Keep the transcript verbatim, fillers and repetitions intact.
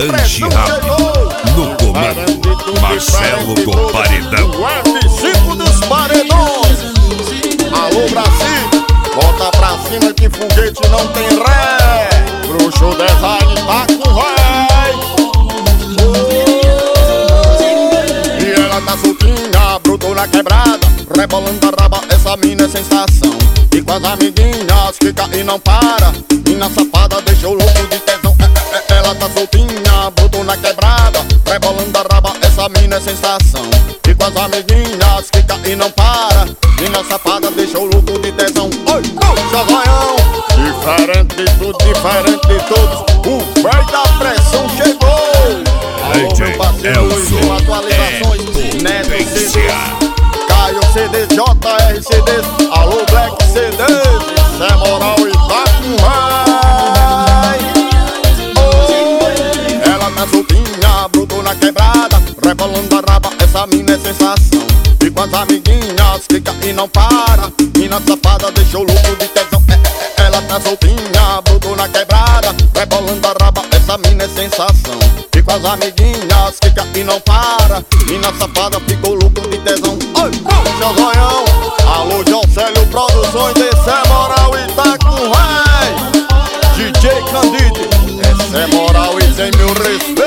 Lanche Rápido. No comando, Marcelo do Paredão. O F cinco dos paredões. Alô, Brasil, bota pra cima que foguete não tem ré. Bruxo design tá com ré. E ela tá soltinha, brotou na quebrada, rebolando a raba, essa mina é sensação. E com as amiguinhas fica e não para. Mina safada deixou louco de tesão. É, é, é, ela tá soltinha, brotou na quebrada, rebolando a raba, essa mina é sensação. E com as amiguinhas fica e não para. Mina safada deixou louco de tesão. Oi, puxa zoião. Diferente de tudo, diferente de todos, o velho da pressão chegou. Alô, meu parceiro Luizinho, atualizações, Neto C D, Caio C D, J R C D, alô Black C D, isso é moral e tá com raiva. Oh, ela tá soltinha, brotou na quebrada, rebolando a raba, essa mina é sensação. E com as amiguinhas fica e não para. Mina safada deixou louco de tesão. É, é, ela tá soltinha, brotou na quebrada, rebolando a raba, essa mina é sensação. E com as amiguinhas fica e não para. Mina safada ficou louco de tesão. Oi, puxa zoião. Alô, Jocélio Produções, esse é moral e tá com rei. D J Candide, essa é moral e tem meu respeito.